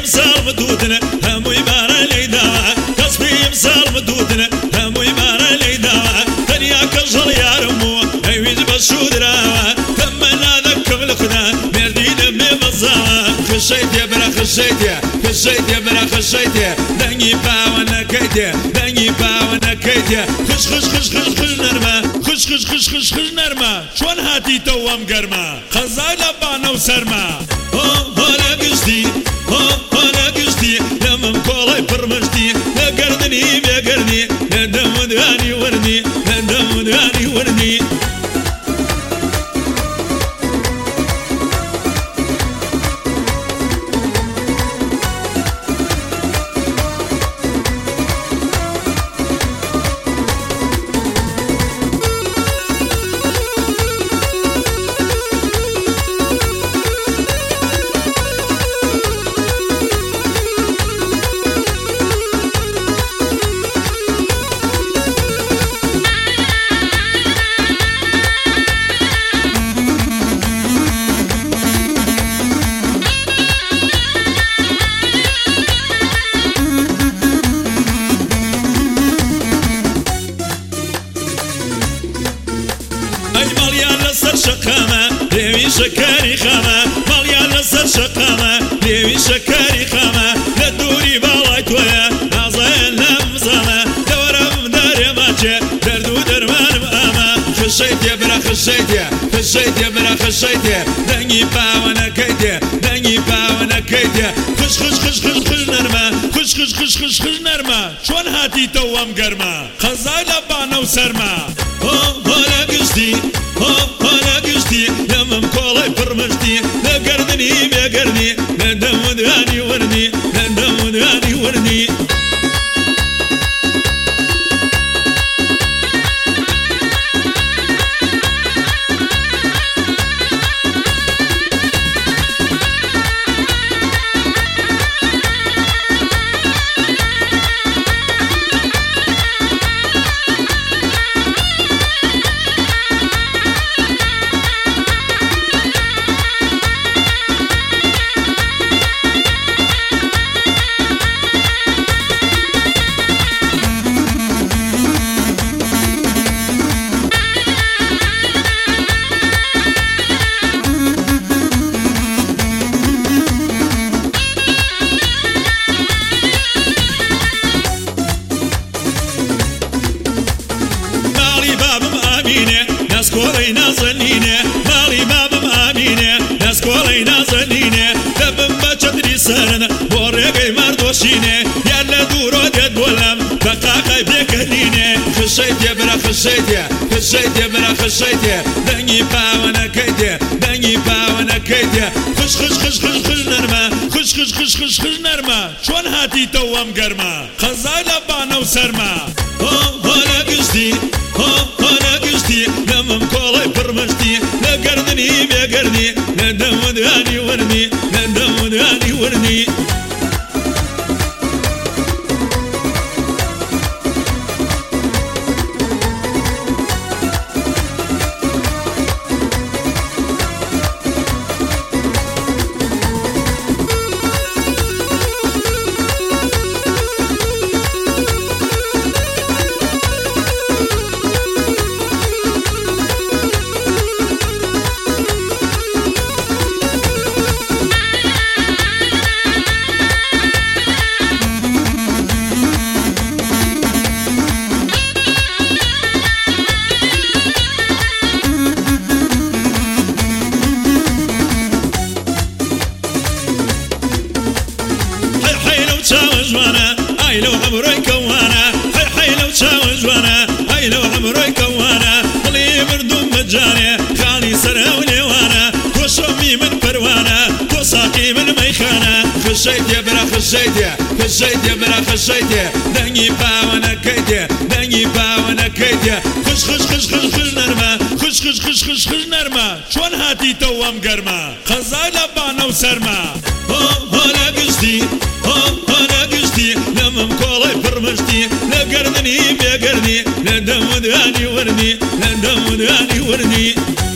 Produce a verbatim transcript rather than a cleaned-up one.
امسال مدودنا هم يبارا ليدا كسبي امسال مدودنا هم يبارا ليدا دنيا كجل يا رمو ايوز بشودرا تمنا ذكم الخنا مردينا بمزا خشيت يا برا خشيت يا خشيت يا برا خشيت يا دني باونا كيتيا دني باونا كيتيا خش خش خش خش خش نرما خش خش خش خش خش نرما شون هاتي توام قرما خزايلا بانا وسرما هو هو لا قصدي هو هو لا قصدي لما مكولاي برمجتي لا قردني يا قردي لا دم وداني وردي لا دم وداني وردي شقامة ليوي شكاري خامة ماليا لسر شقامة ليوي شكاري خامة لدوري بالايت ويا نازين لمزامة دورم داري ماتشي دردو درمان ماما خشيت يا برا خشيت يا خشيت يا برا خشيت يا دني باوانا كيتيا دني باوانا كيتيا خش خش خش خش خش نرما خش خش خش خش خش نرما شون هاتي توام قرما خزايلا بانا وسرما هو هو لا قصدي هو هو لا قصدي لما مكولاي برمجتي لا قردني يا قردي لا دم وداني وردي لا دم وداني وردي ناس كولي نازنينه مالي بابم امينه ناس كولي نازنينه دبم بچدري سرن بورغي مردوشينه يلا دورو دد ولم دقاقي بكنينه خشيت يا برا خشيت يا خشيت يا برا خشيت يا دني باوانا كيتيا دني باوانا كيتيا خش خش خش خش خش نرما خش خش خش خش خش نرما شون هاتي توام قرما خزايلا بانا وسرما هو هو لا قصدي هو هو لا قصدي لما مكولاي برمجتي لا قردني يا قردي لا دم وداني وردي لا دم وداني وردي هاي لو عمري كوانا هاي هاي لو تشاوز وانا هاي لو عمري كوانا اللي مردوم مجاني خالي سراوني وانا وشومي من بروانا وساقي من ميخانا خشيت يا برا خشيت يا خشيت يا برا خشيت يا دني باوانا كيتيا دني باوانا كيتيا خش خش خش خش خش نرما خش خش خش خش خش نرما شون هاتي توام قرما خزايلا بانا وسرما هو هو لا قصدي هو هو لا قصدي لما مكولاي برمجتي لا قردني يا قردي لا دم وداني وردي لا دم وداني وردي